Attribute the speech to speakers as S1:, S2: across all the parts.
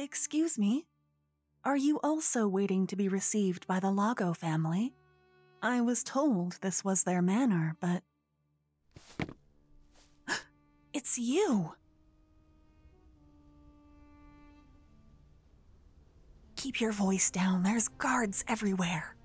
S1: Excuse me. Are you also waiting to be received by the Lago family? I was told this was their manor, but... It's you! Keep your voice down, there's guards everywhere.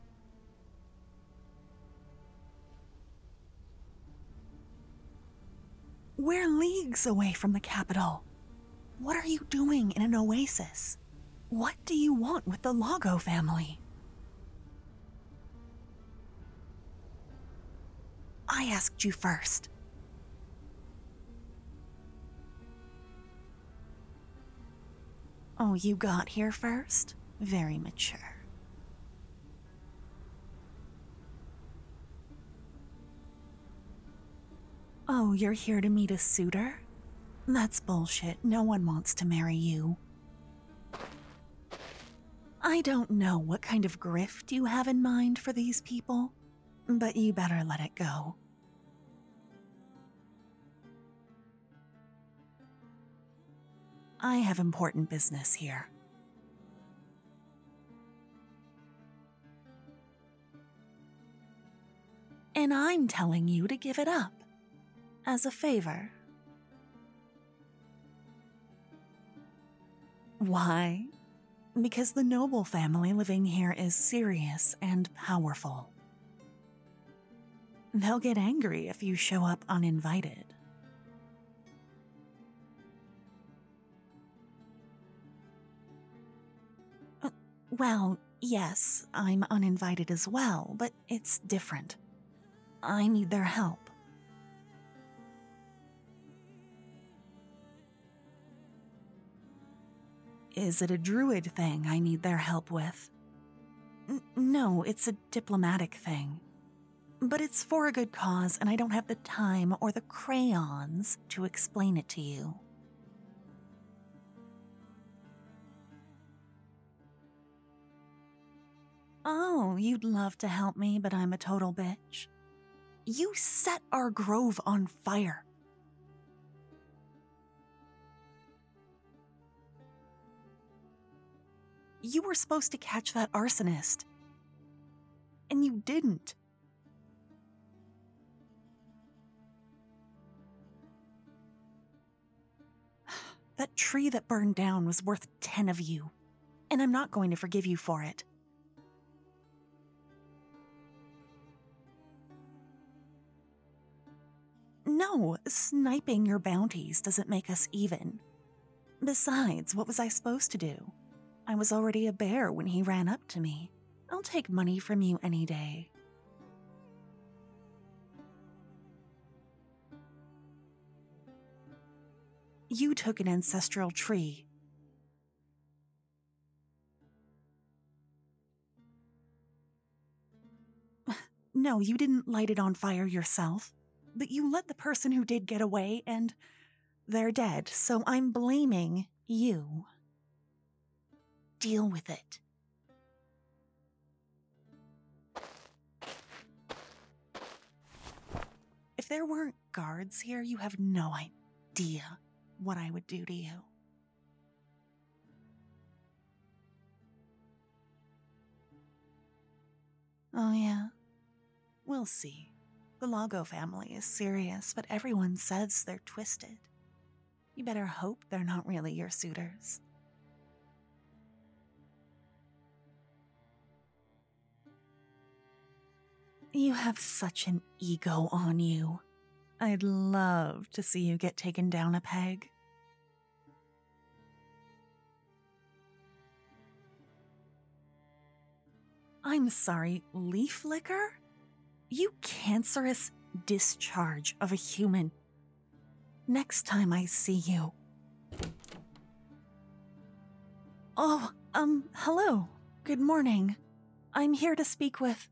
S1: We're leagues away from the capital. What are you doing in an oasis? What do you want with the Lago family? I asked you first. Oh, you got here first? Very mature. Oh, you're here to meet a suitor? That's bullshit. No one wants to marry you. I don't know what kind of grift you have in mind for these people, but you better let it go. I have important business here. And I'm telling you to give it up. As a favor. Why? Because the noble family living here is serious and powerful. They'll get angry if you show up uninvited. Well, yes, I'm uninvited as well, but it's different. I need their help. Is it a druid thing I need their help with? No, it's a diplomatic thing. But it's for a good cause, and I don't have the time or the crayons to explain it to you. Oh, you'd love to help me, but I'm a total bitch. You set our grove on fire. You were supposed to catch that arsonist. And you didn't. That tree that burned down was worth 10 of you. And I'm not going to forgive you for it. No, sniping your bounties doesn't make us even. Besides, what was I supposed to do? I was already a bear when he ran up to me. I'll take money from you any day. You took an ancestral tree. No, you didn't light it on fire yourself. But you let the person who did get away, and they're dead, so I'm blaming you. Deal with it. If there weren't guards here, you have no idea what I would do to you. Oh yeah? We'll see. The Lago family is serious, but everyone says they're twisted. You better hope they're not really your suitors. You have such an ego on you. I'd love to see you get taken down a peg. I'm sorry, leaf liquor? You cancerous discharge of a human. Next time I see you. Oh, hello. Good morning. I'm here to speak with...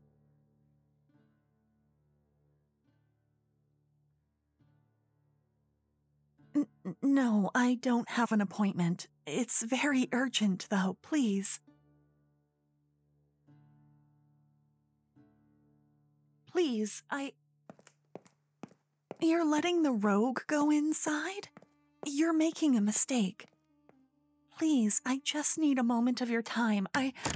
S1: No, I don't have an appointment. It's very urgent, though, please. Please, You're letting the rogue go inside? You're making a mistake. Please, I just need a moment of your time.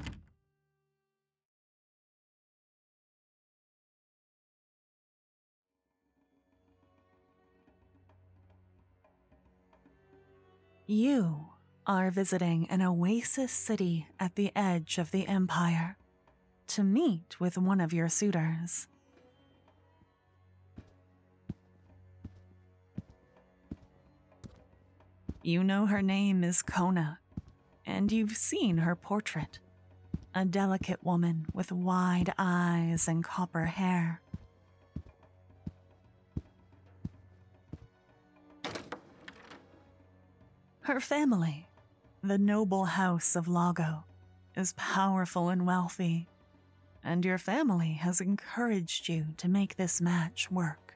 S1: You are visiting an oasis city at the edge of the Empire to meet with one of your suitors. You know her name is Kona, and you've seen her portrait. A delicate woman with wide eyes and copper hair. Her family, the noble house of Lago, is powerful and wealthy, and your family has encouraged you to make this match work.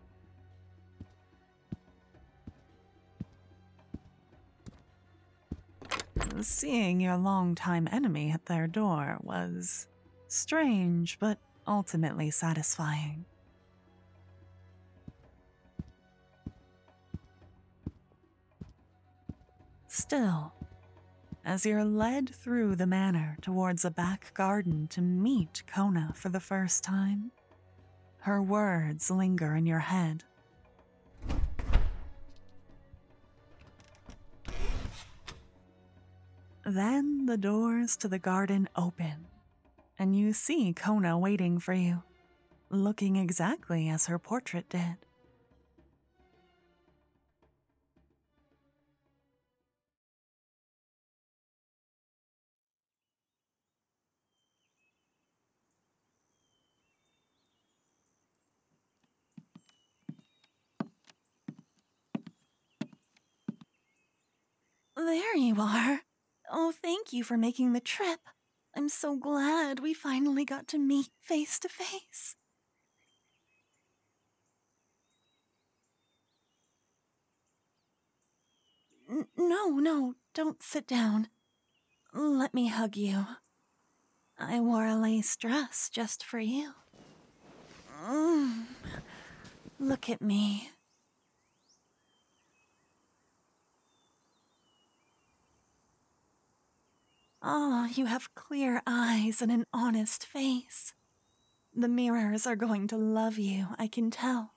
S1: Seeing your longtime enemy at their door was strange, but ultimately satisfying. Still, as you're led through the manor towards a back garden to meet Kona for the first time, her words linger in your head. Then the doors to the garden open, and you see Kona waiting for you, looking exactly as her portrait did. There you are. Oh, thank you for making the trip. I'm so glad we finally got to meet face to face. No, don't sit down. Let me hug you. I wore a lace dress just for you. Look at me. Oh, you have clear eyes and an honest face. The mirrors are going to love you, I can tell.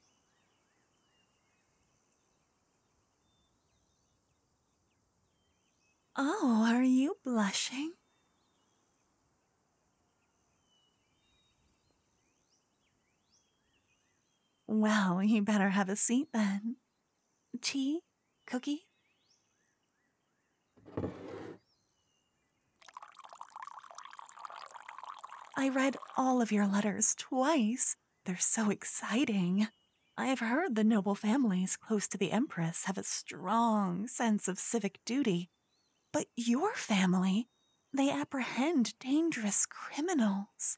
S1: Oh, are you blushing? Well, you better have a seat then. Tea? Cookie? I read all of your letters twice. They're so exciting. I have heard the noble families close to the Empress have a strong sense of civic duty. But your family, they apprehend dangerous criminals.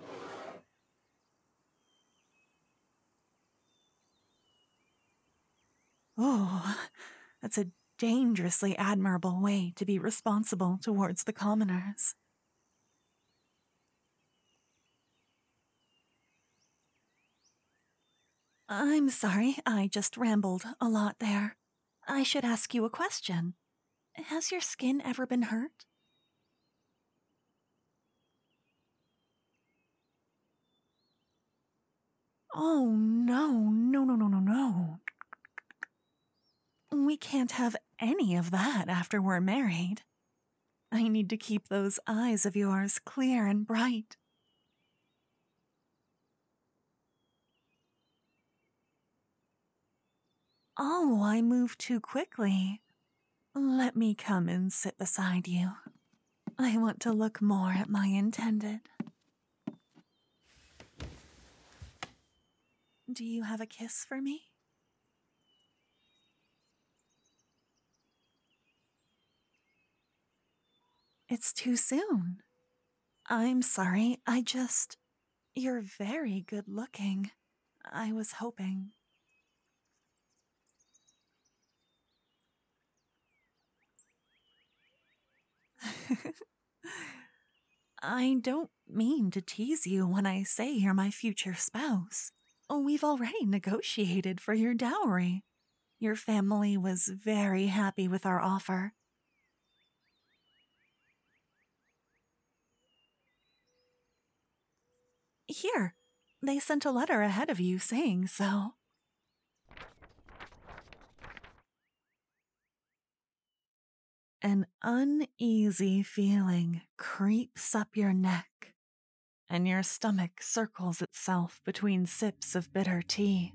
S1: Oh, that's a dangerously admirable way to be responsible towards the commoners. I'm sorry, I just rambled a lot there. I should ask you a question. Has your skin ever been hurt? Oh, no. We can't have any of that after we're married. I need to keep those eyes of yours clear and bright. Oh, I moved too quickly. Let me come and sit beside you. I want to look more at my intended. Do you have a kiss for me? It's too soon. I'm sorry, You're very good looking. I was hoping. I don't mean to tease you when I say you're my future spouse. We've already negotiated for your dowry. Your family was very happy with our offer. Here, they sent a letter ahead of you saying so. An uneasy feeling creeps up your neck, and your stomach circles itself between sips of bitter tea.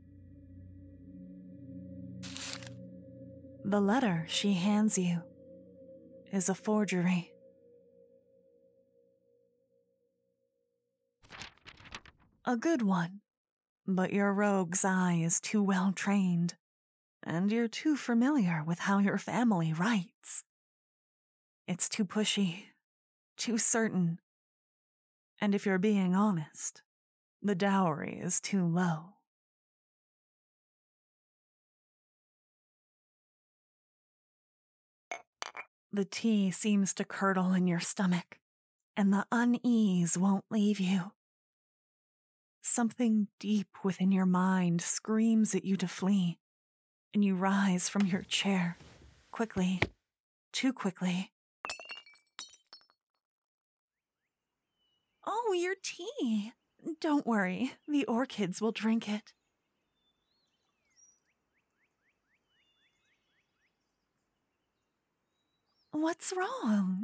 S1: The letter she hands you is a forgery. A good one, but your rogue's eye is too well trained, and you're too familiar with how your family writes. It's too pushy, too certain, and if you're being honest, the dowry is too low. The tea seems to curdle in your stomach, and the unease won't leave you. Something deep within your mind screams at you to flee, and you rise from your chair, quickly, too quickly. Oh, your tea. Don't worry, the orchids will drink it. What's wrong?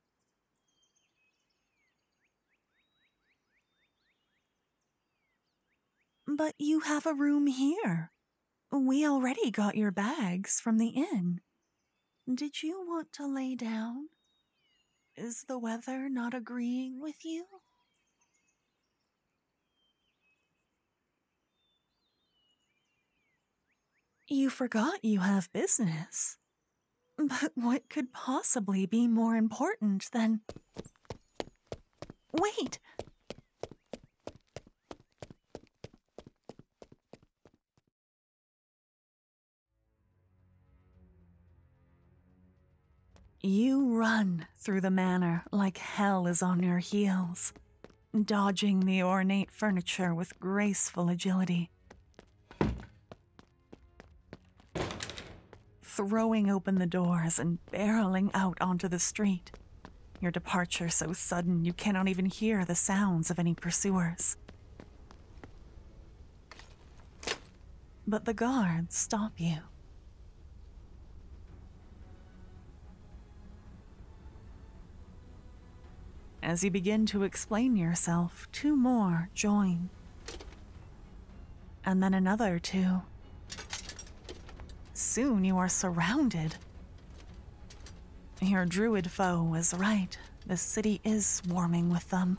S1: But you have a room here. We already got your bags from the inn. Did you want to lay down? Is the weather not agreeing with you? You forgot you have business. But what could possibly be more important than... Wait! You run through the manor like hell is on your heels, dodging the ornate furniture with graceful agility. Throwing open the doors and barreling out onto the street, your departure so sudden you cannot even hear the sounds of any pursuers. But the guards stop you. As you begin to explain yourself, 2 more join. And then another 2. Soon you are surrounded. Your druid foe was right. The city is swarming with them.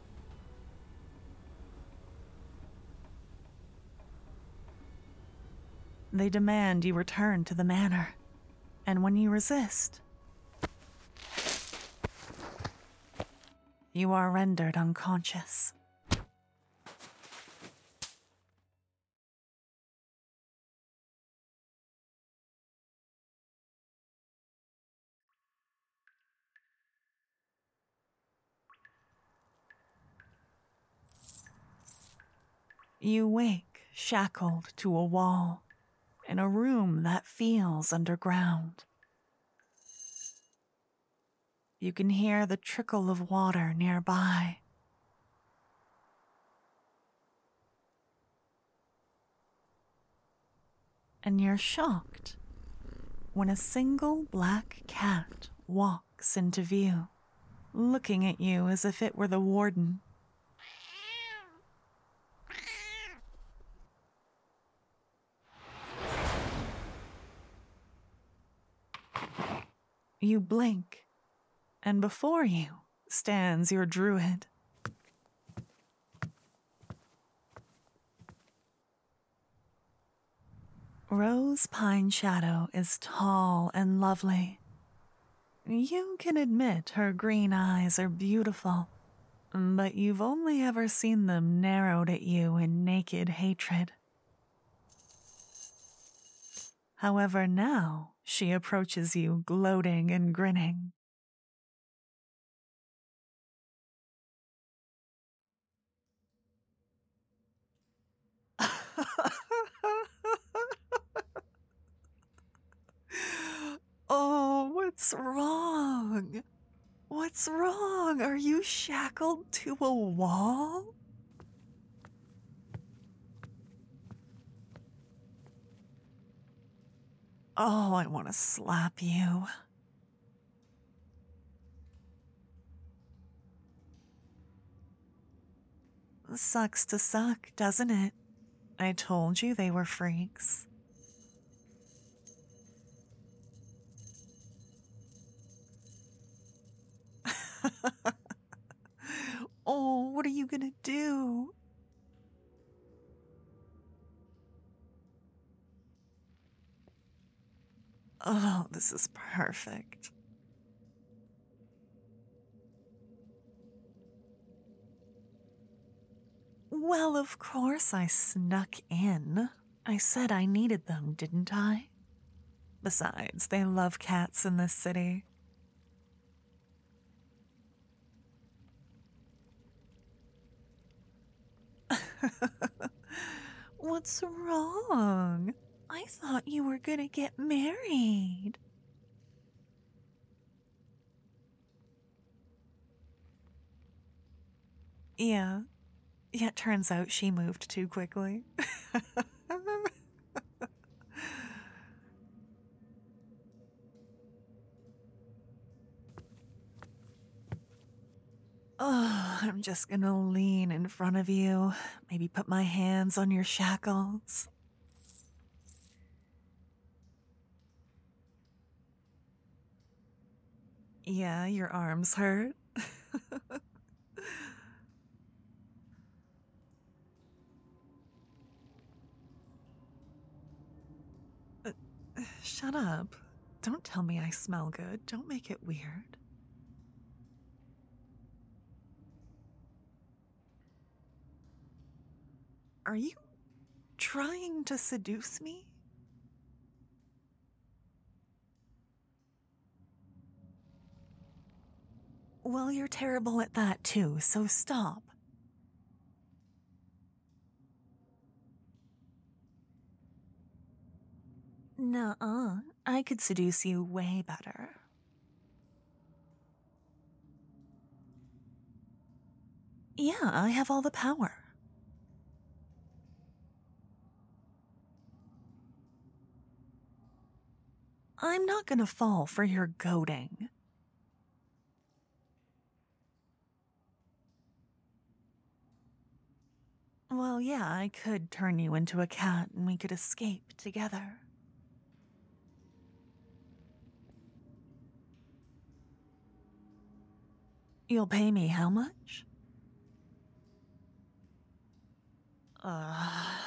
S1: They demand you return to the manor, and when you resist, you are rendered unconscious. You wake shackled to a wall in a room that feels underground. You can hear the trickle of water nearby. And you're shocked when a single black cat walks into view, looking at you as if it were the warden. You blink, and before you stands your druid. Rose Pine Shadow is tall and lovely. You can admit her green eyes are beautiful, but you've only ever seen them narrowed at you in naked hatred. However, now she approaches you gloating and grinning. Oh, what's wrong? What's wrong? Are you shackled to a wall? Oh, I want to slap you. Sucks to suck, doesn't it? I told you they were freaks. Oh, what are you gonna do? Oh, this is perfect. Well, of course I snuck in. I said I needed them, didn't I? Besides, they love cats in this city. What's wrong? I thought you were gonna get married. Yeah. Yeah, it turns out she moved too quickly. Oh, I'm just gonna lean in front of you, maybe put my hands on your shackles. Yeah, your arms hurt. Shut up. Don't tell me I smell good. Don't make it weird. Are you trying to seduce me? Well, you're terrible at that too, so stop. Nuh-uh. I could seduce you way better. Yeah, I have all the power. I'm not gonna fall for your goading. Well, yeah, I could turn you into a cat and we could escape together. You'll pay me how much? Uh,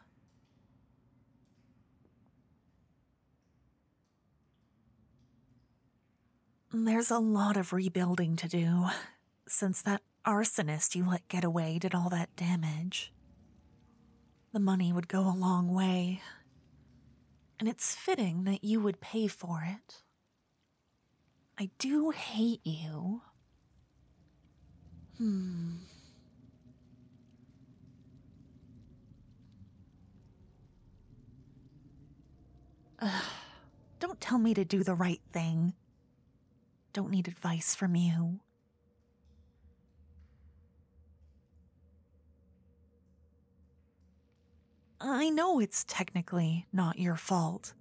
S1: there's a lot of rebuilding to do. Since that arsonist you let get away did all that damage, the money would go a long way. And it's fitting that you would pay for it. I do hate you. Hmm. Ugh. Don't tell me to do the right thing. Don't need advice from you. I know it's technically not your fault.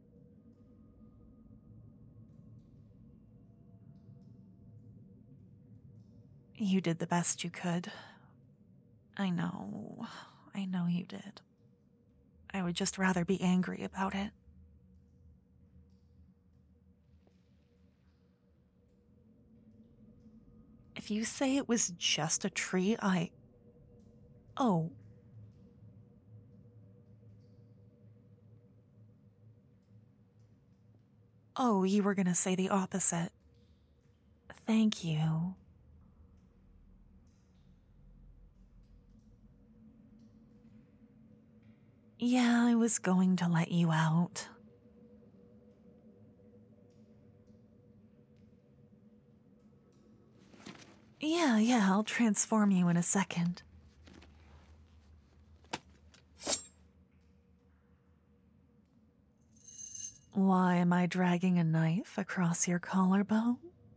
S1: You did the best you could. I know. I know you did. I would just rather be angry about it. If you say it was just a tree, Oh. Oh, you were gonna say the opposite. Thank you. Yeah, I was going to let you out. Yeah, I'll transform you in a second. Why am I dragging a knife across your collarbone?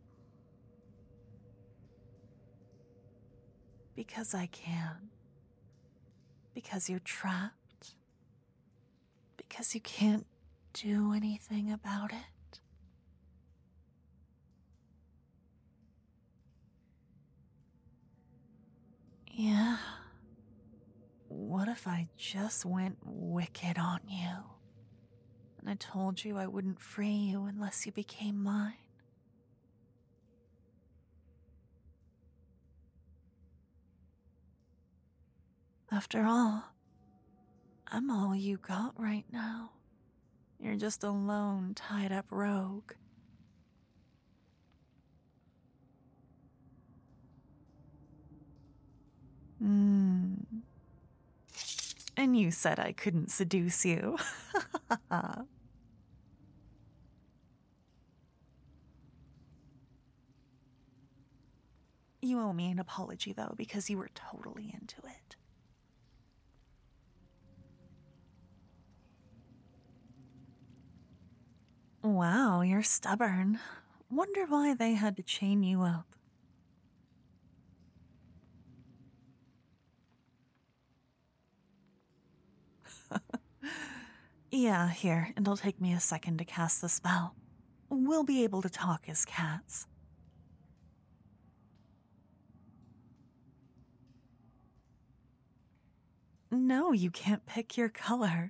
S1: Because I can. Because you're trapped. Because you can't do anything about it? Yeah. What if I just went wicked on you? And I told you I wouldn't free you unless you became mine? After all, I'm all you got right now. You're just a lone, tied up rogue. And you said I couldn't seduce you. You owe me an apology, though, because you were totally into it. Wow, you're stubborn. Wonder why they had to chain you up. Yeah, here, it'll take me a second to cast the spell. We'll be able to talk as cats. No, you can't pick your color.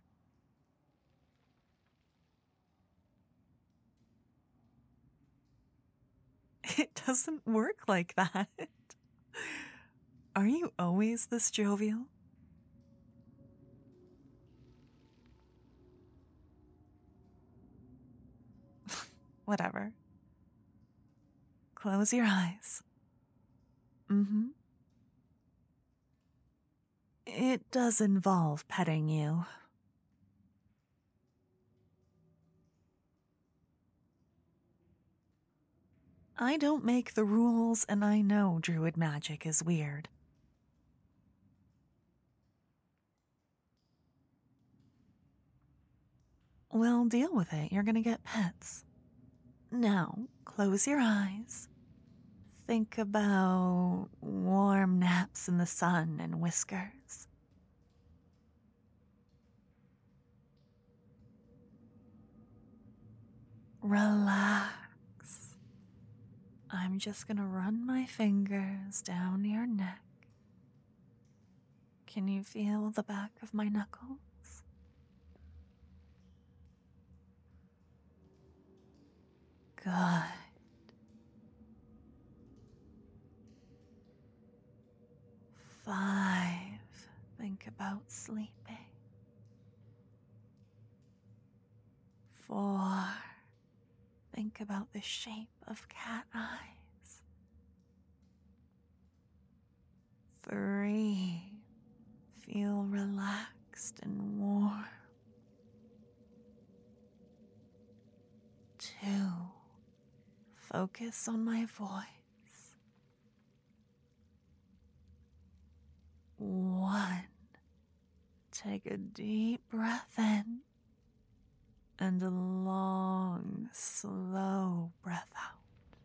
S1: It doesn't work like that. Are you always this jovial? Whatever. Close your eyes. It does involve petting you. I don't make the rules, and I know druid magic is weird. Well, deal with it. You're gonna get pets. Now, close your eyes. Think about warm naps in the sun and whiskers. Relax. I'm just gonna run my fingers down your neck. Can you feel the back of my knuckles? Good. 5. Think about sleeping. 4. Think about the shape of cat eyes. 3. Feel relaxed and warm. 2. Focus on my voice. 1. Take a deep breath in and a long, slow breath out.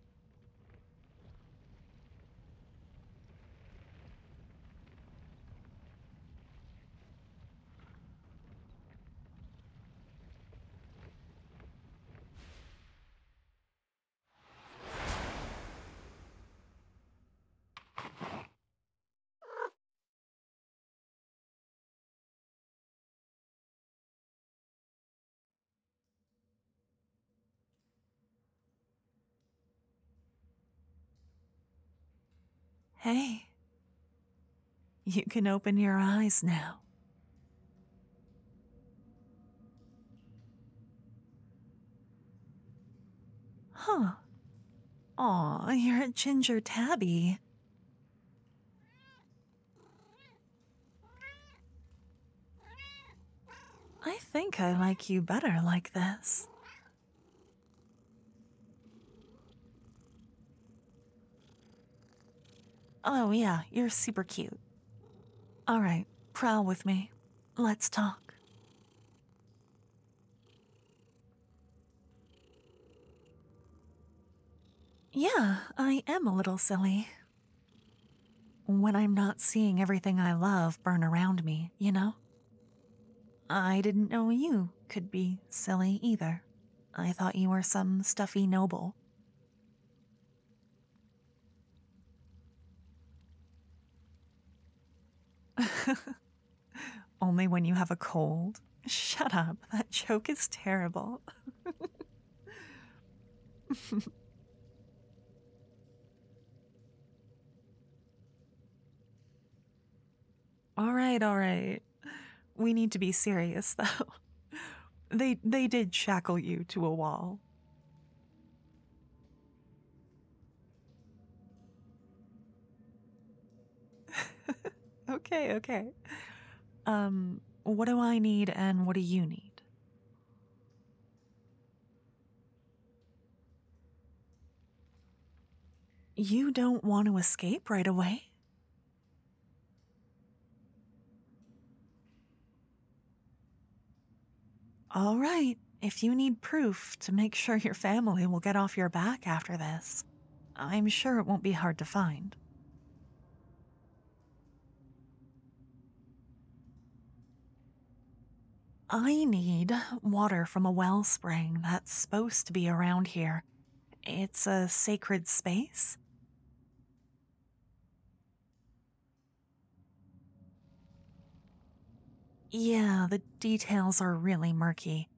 S1: Hey, you can open your eyes now. Huh. Aw, you're a ginger tabby. I think I like you better like this. Oh, yeah, you're super cute. All right, prowl with me. Let's talk. Yeah, I am a little silly. When I'm not seeing everything I love burn around me, you know? I didn't know you could be silly either. I thought you were some stuffy noble. Only when you have a cold. Shut up, that joke is terrible. All right. We need to be serious, though. They did shackle you to a wall. Okay. What do I need and what do you need? You don't want to escape right away? All right, if you need proof to make sure your family will get off your back after this, I'm sure it won't be hard to find. I need water from a wellspring that's supposed to be around here. It's a sacred space. Yeah, the details are really murky.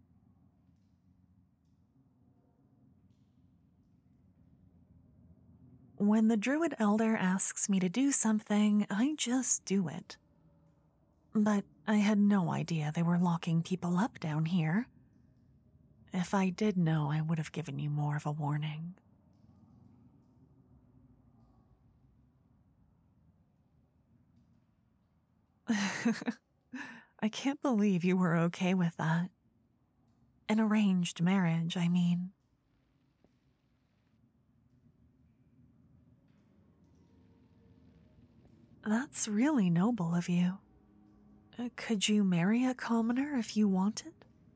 S1: When the Druid Elder asks me to do something, I just do it. But I had no idea they were locking people up down here. If I did know, I would have given you more of a warning. I can't believe you were okay with that. An arranged marriage, I mean. That's really noble of you. Could you marry a commoner if you wanted?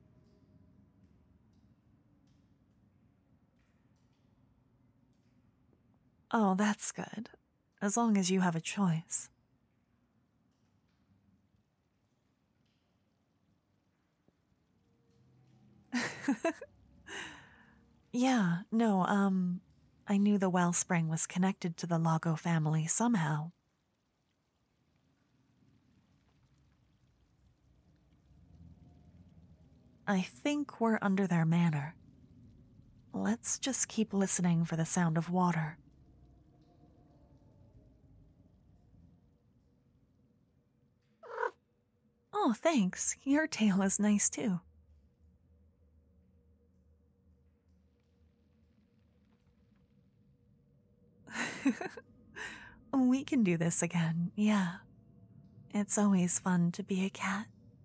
S1: Oh, that's good. As long as you have a choice. Yeah, no, I knew the wellspring was connected to the Lago family somehow. I think we're under their manor. Let's just keep listening for the sound of water. Oh, thanks. Your tail is nice too. We can do this again, yeah. It's always fun to be a cat.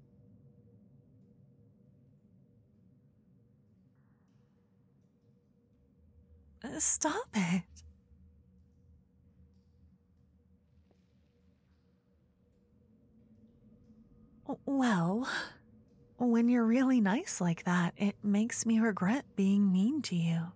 S1: Stop it. Well, when you're really nice like that, it makes me regret being mean to you.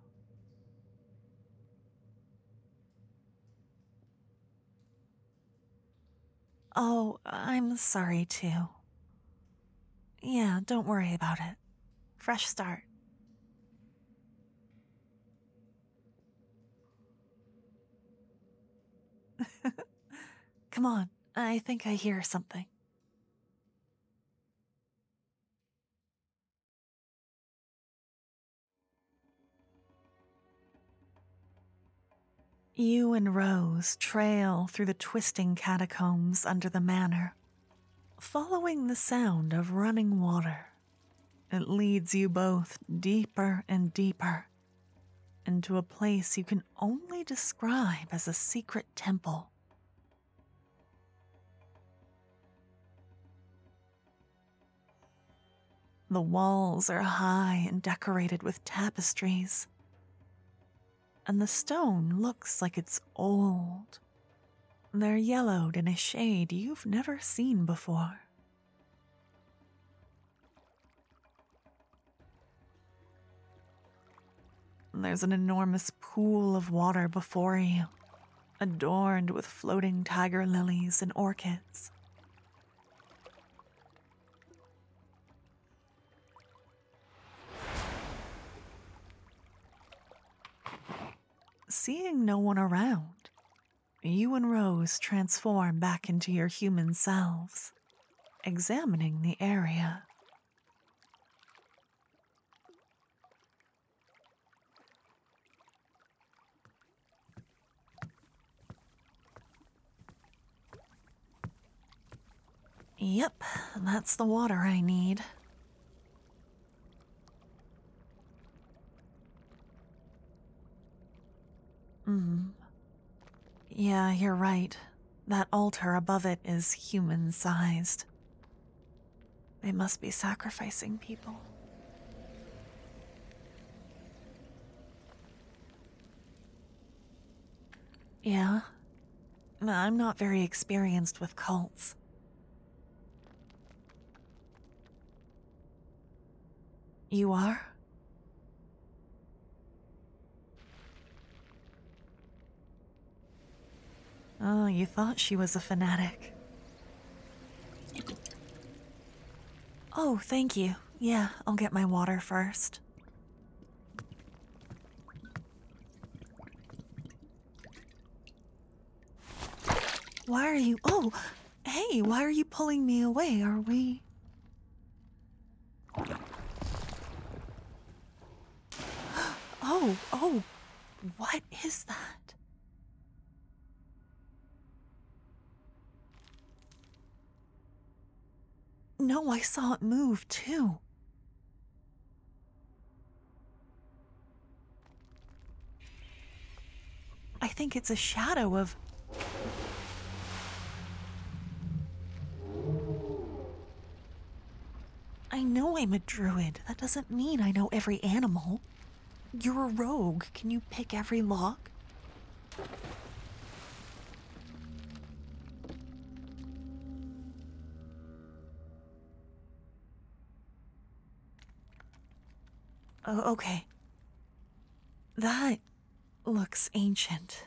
S1: Oh, I'm sorry too. Yeah, don't worry about it. Fresh start. Come on, I think I hear something. You and Rose trail through the twisting catacombs under the manor, following the sound of running water. It leads you both deeper and deeper into a place you can only describe as a secret temple. The walls are high and decorated with tapestries, and the stone looks like it's old. They're yellowed in a shade you've never seen before. There's an enormous pool of water before you, adorned with floating tiger lilies and orchids. seeing no one around, you and Rose transform back into your human selves, examining the area. Yep, that's the water I need. Yeah, you're right. That altar above it is human-sized. They must be sacrificing people. Yeah? I'm not very experienced with cults. You are? Oh, you thought she was a fanatic. Oh, thank you. Yeah, I'll get my water first. Why are you... Oh, hey, why are you pulling me away? Are we... Oh, what is that? No, I saw it move too. I think it's a shadow of... I know I'm a druid. That doesn't mean I know every animal. You're a rogue. Can you pick every lock? Oh, okay. That looks ancient.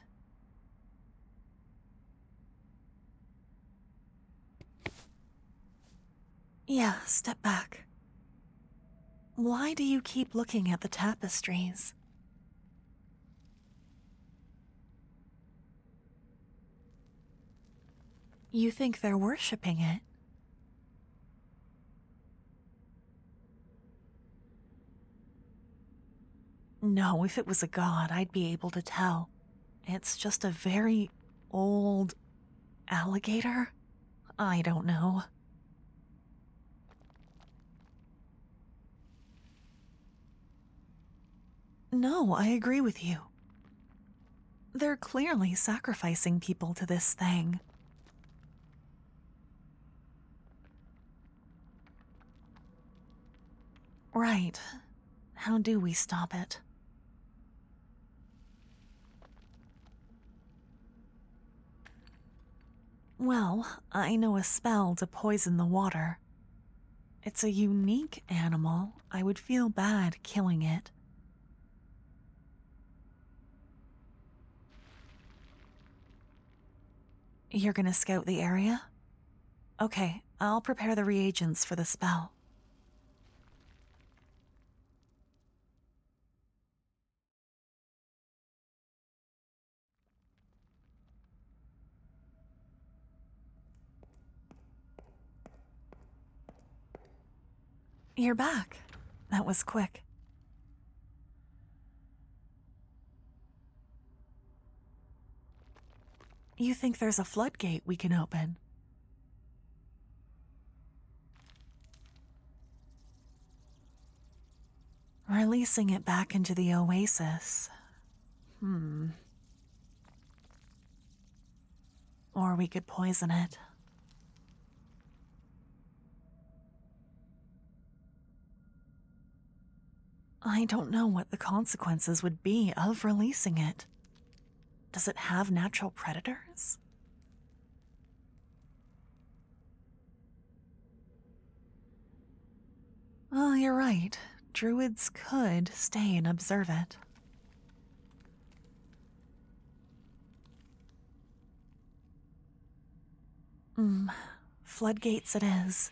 S1: Yeah, step back. Why do you keep looking at the tapestries? You think they're worshipping it? No, if it was a god, I'd be able to tell. It's just a very old alligator? I don't know. No, I agree with you. They're clearly sacrificing people to this thing. Right. How do we stop it? Well, I know a spell to poison the water. It's a unique animal. I would feel bad killing it. You're gonna scout the area? Okay, I'll prepare the reagents for the spell. You're back. That was quick. You think there's a floodgate we can open? Releasing it back into the oasis. Or we could poison it. I don't know what the consequences would be of releasing it. Does it have natural predators? Oh, you're right. Druids could stay and observe it. Floodgates it is.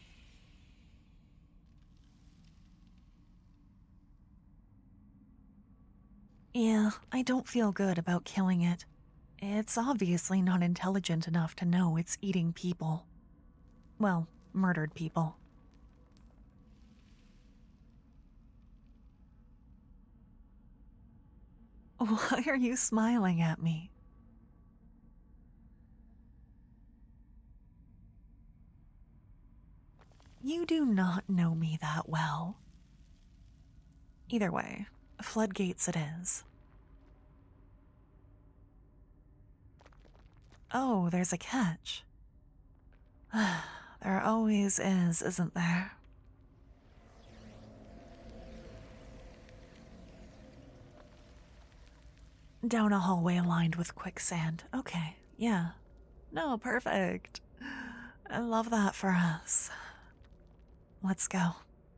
S1: Yeah, Yeah, I don't feel good about killing it. It's obviously not intelligent enough to know it's eating people. Well, murdered people. Why are you smiling at me? You do not know me that well. Either way, floodgates it is. Oh, there's a catch. There always is, isn't there? Down a hallway lined with quicksand. Okay, yeah. No, perfect. I love that for us. Let's go.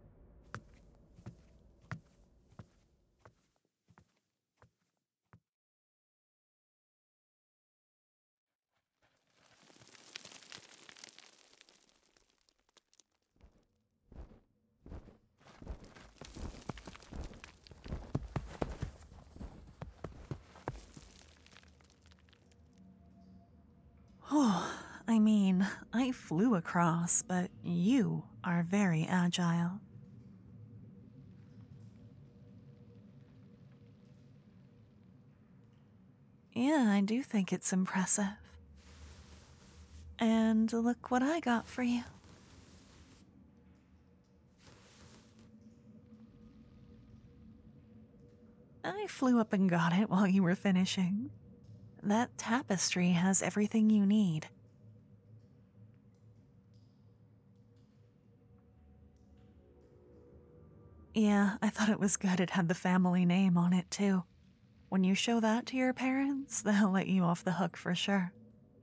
S1: Oh, I mean, I flew across, but you are very agile. Yeah, I do think it's impressive. And look what I got for you. I flew up and got it while you were finishing. That tapestry has everything you need. Yeah, I thought it was good it had the family name on it, too. When you show that to your parents, they'll let you off the hook for sure.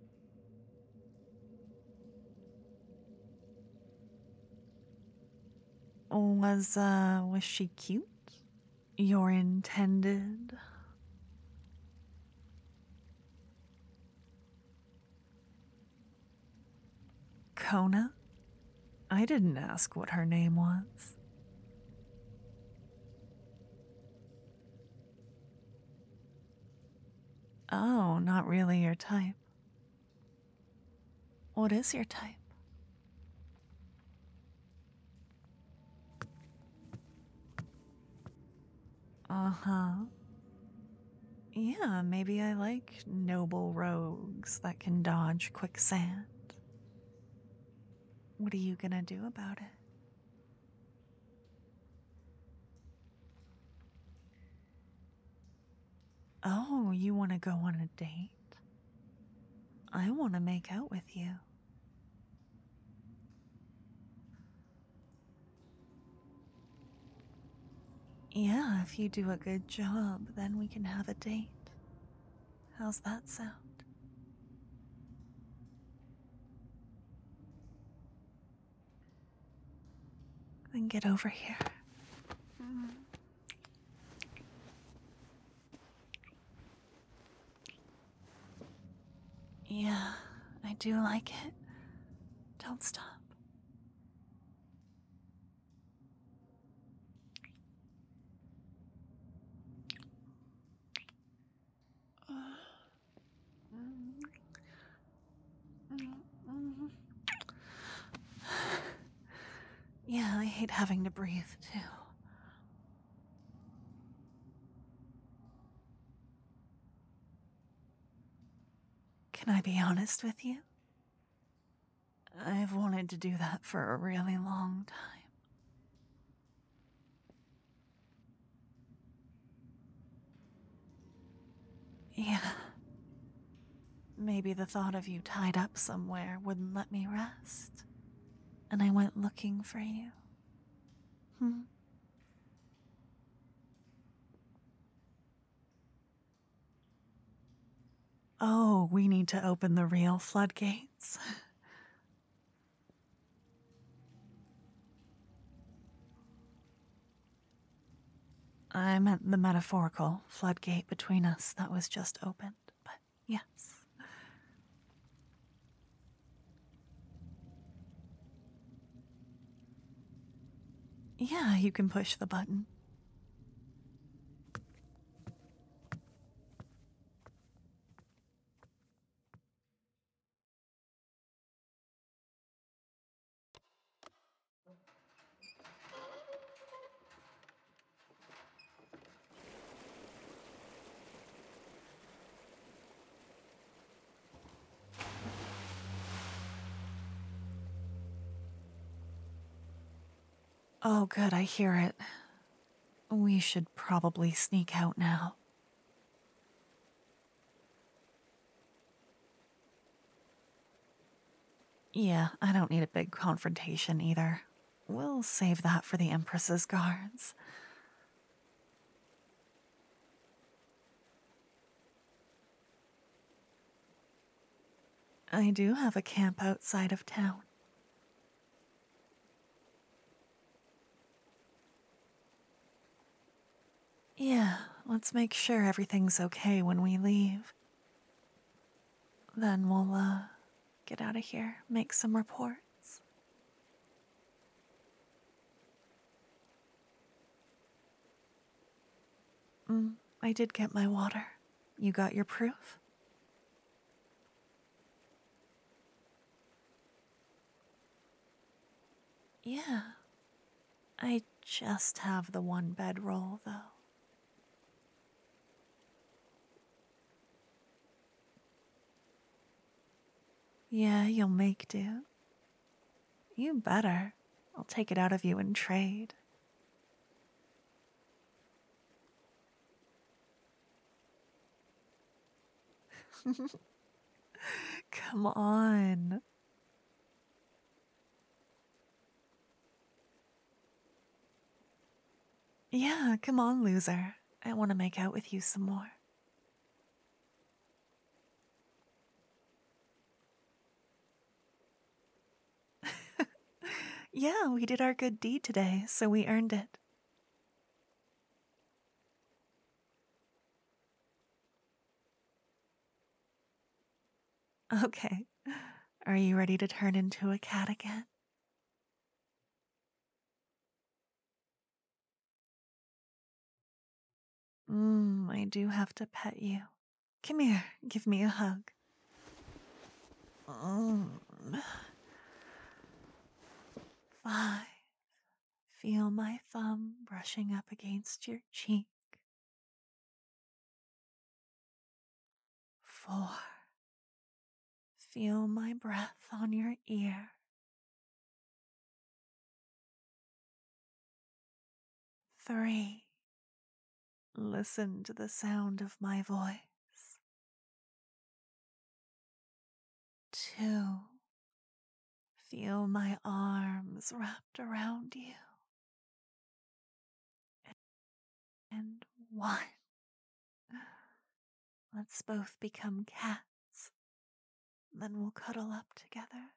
S1: Was she cute? Your intended? Kona? I didn't ask what her name was. Oh, not really your type. What is your type? Uh-huh. Yeah, maybe I like noble rogues that can dodge quicksand. What are you gonna do about it? Oh, you wanna go on a date? I wanna make out with you. Yeah, if you do a good job, then we can have a date. How's that sound? Then get over here. Yeah, I do like it. Don't stop. Yeah, I hate having to breathe too. Can I be honest with you? I've wanted to do that for a really long time. Yeah. Maybe the thought of you tied up somewhere wouldn't let me rest. And I went looking for you. Hmm? Oh, we need to open the real floodgates. I meant the metaphorical floodgate between us that was just opened, but yes. Yeah, you can push the button. Oh, good, I hear it. We should probably sneak out now. Yeah, I don't need a big confrontation either. We'll save that for the Empress's guards. I do have a camp outside of town. Yeah, let's make sure everything's okay when we leave. Then we'll, get out of here, make some reports. I did get my water. You got your proof? Yeah. I just have the one bedroll, though. Yeah, you'll make do. You better. I'll take it out of you in trade. Come on. Yeah, come on, loser. I want to make out with you some more. Yeah, we did our good deed today, so we earned it. Okay. Are you ready to turn into a cat again? I do have to pet you. Come here, give me a hug. Mm. 5. Feel my thumb brushing up against your cheek. 4. Feel my breath on your ear. 3. Listen to the sound of my voice. 2. Feel my arms wrapped around you. And 1. Let's both become cats. Then we'll cuddle up together.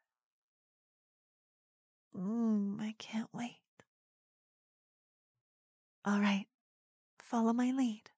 S1: I can't wait. All right, follow my lead.